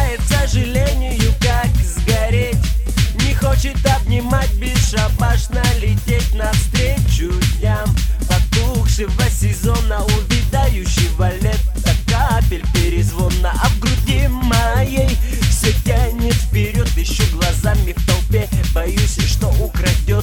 знает, к сожалению, как сгореть. Не хочет обнимать, бесшабашно лететь навстречу дням потухшего сезона, увядающего лета капель перезвона. А в груди моей все тянет вперед, ищу глазами в толпе, боюсь, что украдет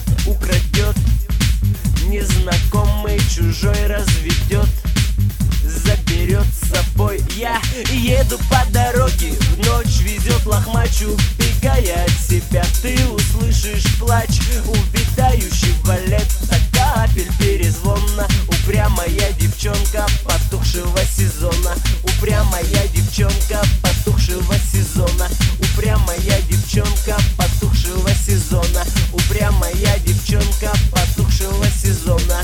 незнакомый, чужой разведет, заберет с собой. Я еду по дороге, в ночь везет лохмачу, убегая от себя. Ты услышишь плач увядающего лета капель перезвона. Упрямая девчонка потухшего сезона, упрямая девчонка потухшего сезона, упрямая девчонка потухшего сезона, упрямая девчонка потухшего сезона.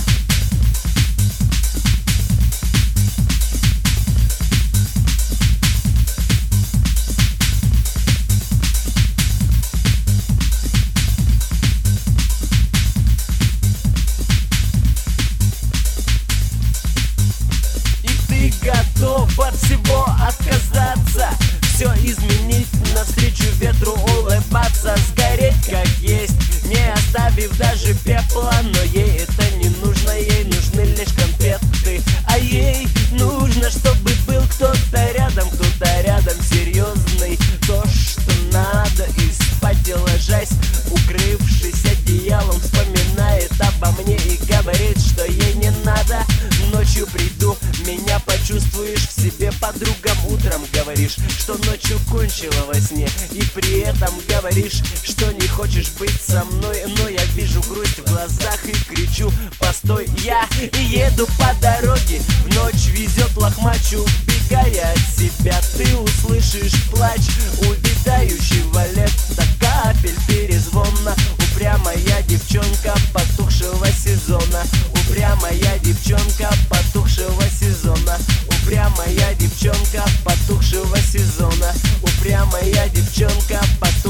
Готов от всего отказаться, все изменить, навстречу ветру улыбаться, сгореть как есть, не оставив даже пепла. Но ей это не нужно, ей нужны лишь конфеты. А ей нужно, чтобы был кто-то рядом серьезный. То, что надо, и спать и ложась, укрывшись одеялом, вспоминает обо мне и говорит, что ей не надо. Ночью приду, меня почувствуешь в себе, подругам утром говоришь, что ночью кончила во сне, и при этом говоришь, что не хочешь быть со мной. Но я вижу грусть в глазах и кричу: постой, я еду по дороге, в ночь везет лохмачу, убегая от себя. Ты услышишь плач увядающего лета капель перезвона. Упрямая девчонка потухшего сезона, упрямая девчонка потухшего сезона, упрямая девчонка потухшего сезона, упрямая девчонка потухшего сезона.